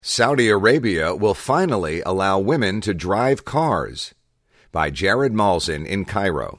Saudi Arabia will finally allow women to drive cars. By Jared Malzin in Cairo.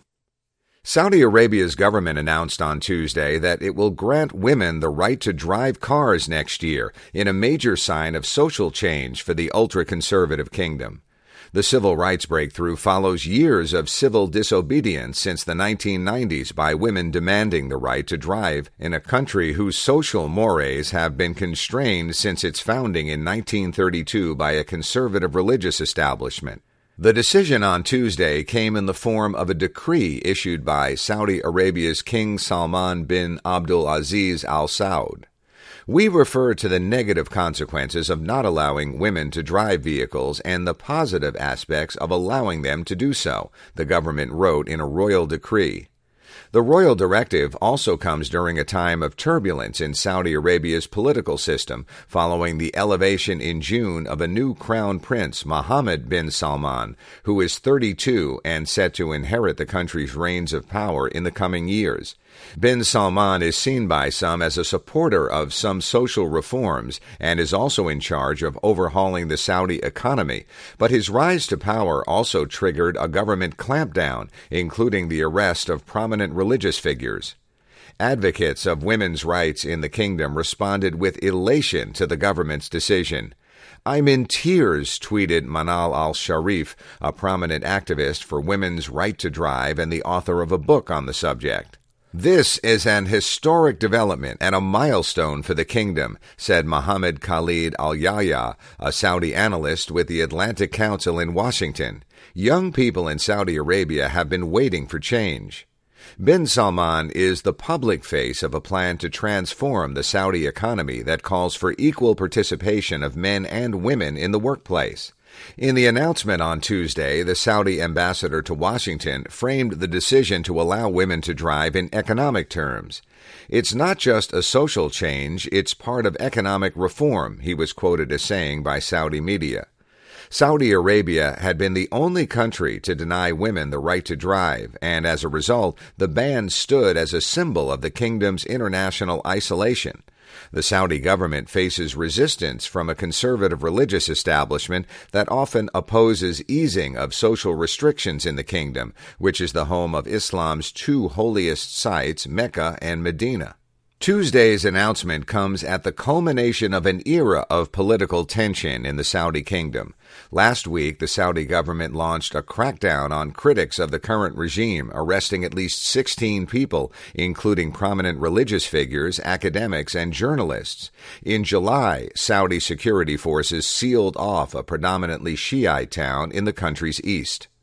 Saudi Arabia's government announced on Tuesday that it will grant women the right to drive cars next year in a major sign of social change for the ultra-conservative kingdom. The civil rights breakthrough follows years of civil disobedience since the 1990s by women demanding the right to drive in a country whose social mores have been constrained since its founding in 1932 by a conservative religious establishment. The decision on Tuesday came in the form of a decree issued by Saudi Arabia's King Salman bin Abdul Aziz Al Saud. We refer to the negative consequences of not allowing women to drive vehicles and the positive aspects of allowing them to do so, the government wrote in a royal decree. The royal directive also comes during a time of turbulence in Saudi Arabia's political system, following the elevation in June of a new crown prince, Mohammed bin Salman, who is 32 and set to inherit the country's reins of power in the coming years. Bin Salman is seen by some as a supporter of some social reforms and is also in charge of overhauling the Saudi economy, but his rise to power also triggered a government clampdown, including the arrest of prominent religious figures. Advocates of women's rights in the kingdom responded with elation to the government's decision. "I'm in tears," tweeted Manal al-Sharif, a prominent activist for women's right to drive and the author of a book on the subject. "This is an historic development and a milestone for the kingdom," said Mohammed Khalid al-Yahya, a Saudi analyst with the Atlantic Council in Washington. "Young people in Saudi Arabia have been waiting for change." Bin Salman is the public face of a plan to transform the Saudi economy that calls for equal participation of men and women in the workplace. In the announcement on Tuesday, the Saudi ambassador to Washington framed the decision to allow women to drive in economic terms. "It's not just a social change, it's part of economic reform," he was quoted as saying by Saudi media. Saudi Arabia had been the only country to deny women the right to drive, and as a result, the ban stood as a symbol of the kingdom's international isolation. The Saudi government faces resistance from a conservative religious establishment that often opposes easing of social restrictions in the kingdom, which is the home of Islam's two holiest sites, Mecca and Medina. Tuesday's announcement comes at the culmination of an era of political tension in the Saudi kingdom. Last week, the Saudi government launched a crackdown on critics of the current regime, arresting at least 16 people, including prominent religious figures, academics, and journalists. In July, Saudi security forces sealed off a predominantly Shiite town in the country's east.